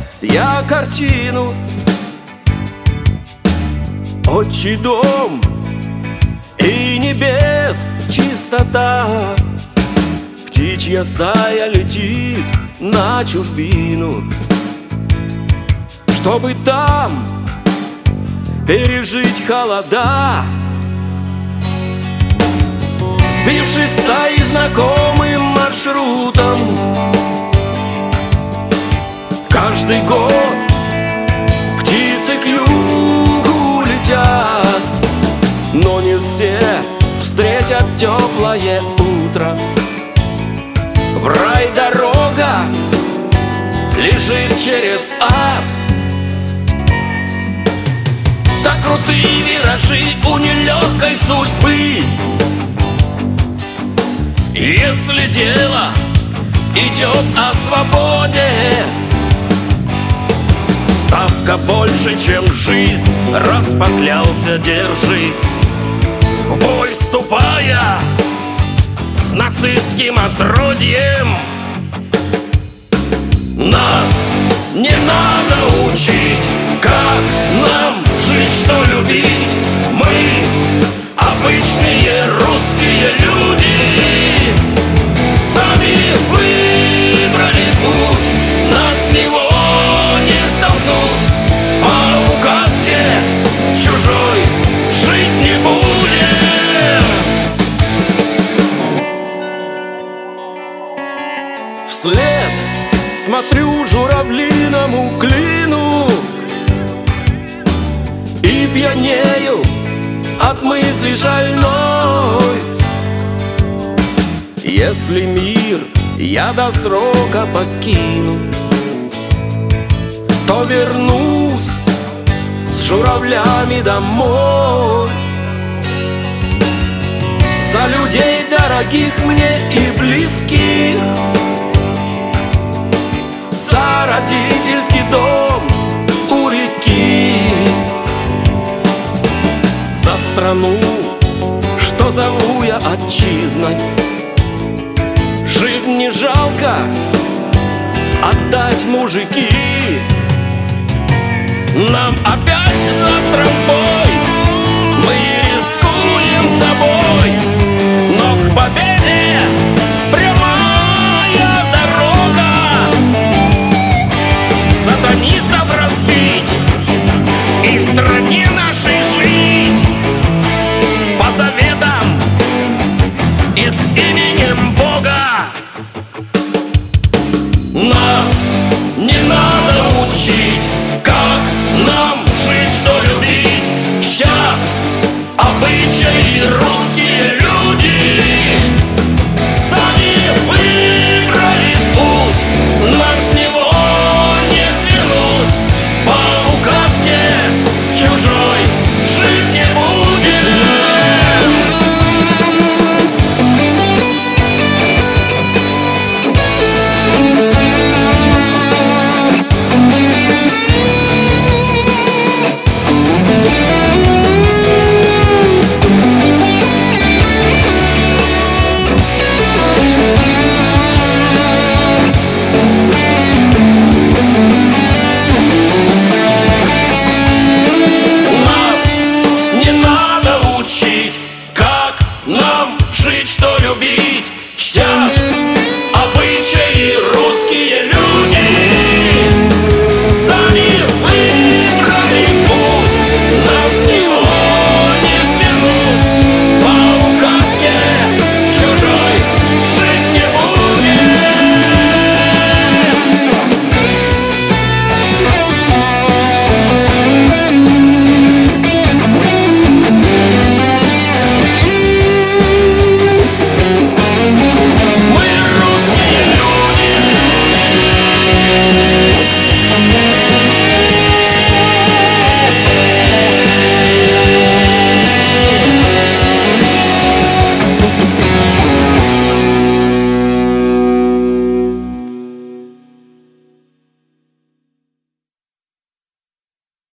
я картину. Отчий дом и небес чистота, птичья стая летит на чужбину, чтобы там пережить холода. Сбившись стаи знакомым маршрутом, каждый год птицы к югу летят, но не все встретят теплое утро. В рай дорога лежит через ад. Так крутые виражи у нелегкой судьбы. Если дело идет о свободе, ставка больше, чем жизнь, раз поклялся, держись. В бой вступая с нацистским отродьем, нас не надо учить, как нам жить, что любить. Мы обычные русские люди, сами выбрали путь, нас с него не столкнуть. По указке чужой жить не будем. Вслед смотрю журавлиному клину и пьянею от мысли шальной. Если мир я до срока покину, то вернусь с журавлями домой. За людей дорогих мне и близких, за родительский дом у реки, за страну, что зову я отчизной. Жизнь не жалко отдать, мужики. Нам опять завтра в бой, мы рискуем собой, но к победе прямая дорога. Сатанизм